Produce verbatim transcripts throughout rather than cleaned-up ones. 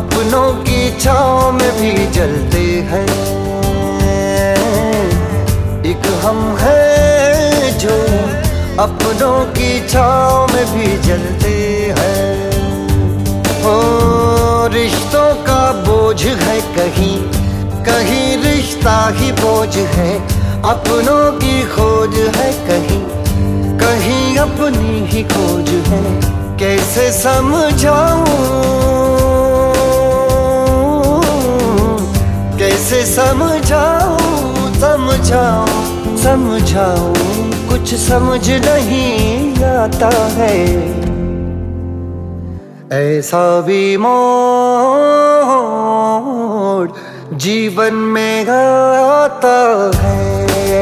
अपनों की छाँव में भी जलते हैं। एक हम हैं जो अपनों की छाँव में भी जलते हैं। ओ रिश्तों का बोझ है कहीं कहीं रिश्ता ही बोझ है, अपनों की खोज है कहीं कहीं अपनी ही खोज है। कैसे समझाऊं कैसे समझाऊं समझाऊं समझाऊं कुछ समझ नहीं आता है। ऐसा भी मोड़ जीवन में आता है,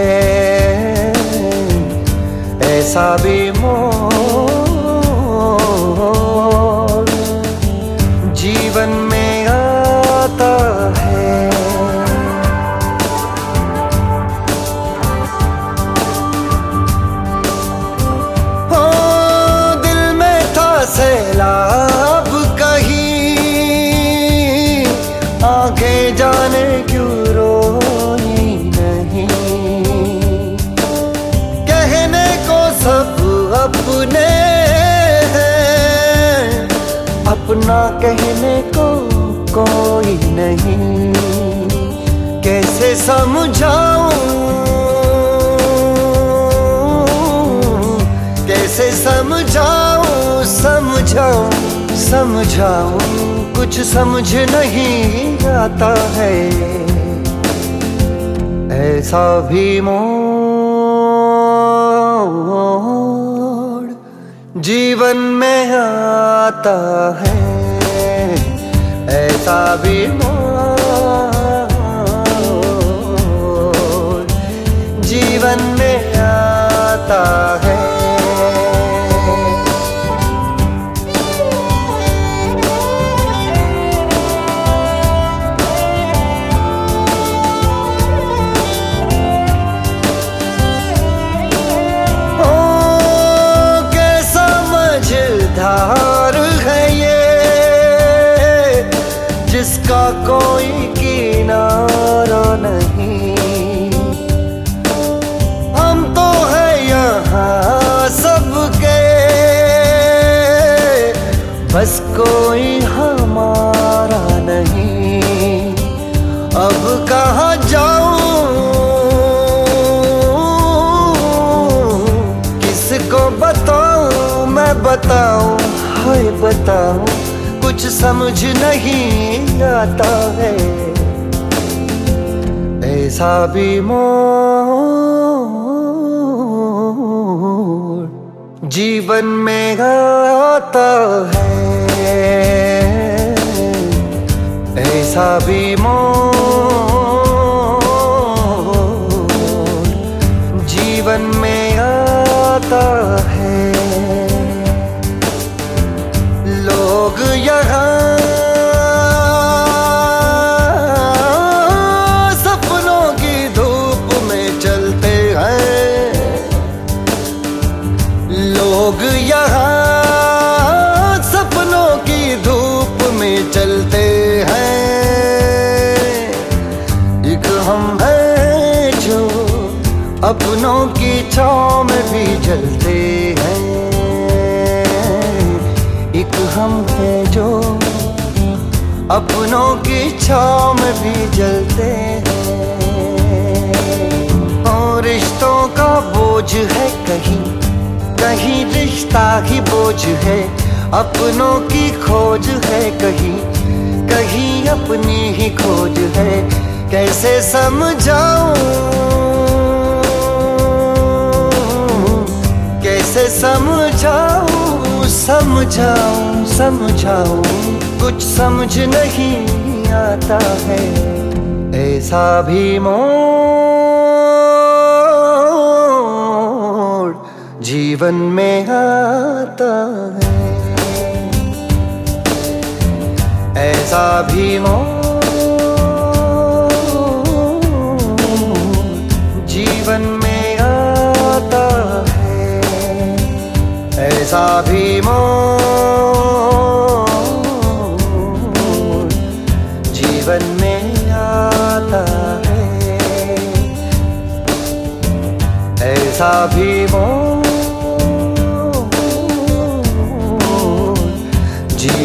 ऐसा भी मोड़ जीवन में आता है। हो दिल में था सैलाब कहीं, आगे जाने क्यों रोई नहीं। कहने को सब अपने हैं, अपना कहने को कोई नहीं। कैसे समझाऊं कैसे समझाऊं समझाऊं समझाऊं कुछ समझ नहीं आता है। ऐसा भी मोड़ जीवन में आता है, ऐसा भी मोड़ जीवन में आता है। धार है ये जिसका कोई किनारा नहीं। हम तो है यहाँ सबके, बस कोई हमारा नहीं। अब कहाँ जाऊँ किसको बताऊँ मैं बताऊँ हाय बताऊँ कुछ समझ नहीं आता है। ऐसा भी मोड़ जीवन में आता है, ऐसा भी मोड़ जीवन में आता है। लोग यहाँ सपनों की धूप में चलते हैं, लोग यहाँ सपनों की धूप में चलते हैं। एक हम हैं जो अपनों की छाँव में भी जलते हैं। एक हम हैं जो अपनों की छाँव में भी जलते हैं। और रिश्तों का बोझ है कहीं कहीं रिश्ता ही बोझ है, अपनों की खोज है कहीं कहीं अपनी ही खोज है। कैसे समझाऊं कैसे समझाऊं समझाऊं समझाऊं कुछ समझ नहीं आता है। ऐसा भी मोड़ जीवन में आता है, ऐसा भी मोड़ जीवन में आता है, ऐसा भी मोड़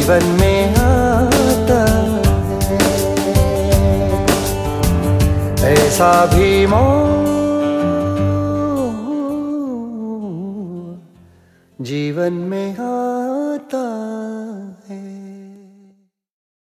जीवन में आता है। ऐसा भी मोड़ जीवन में आता है।